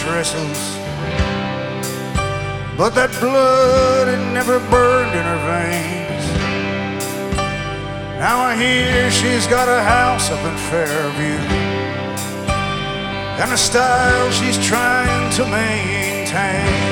trestles, but that blood had never burned in her veins. Now I hear she's got a house up in Fairview, and a style she's trying to maintain.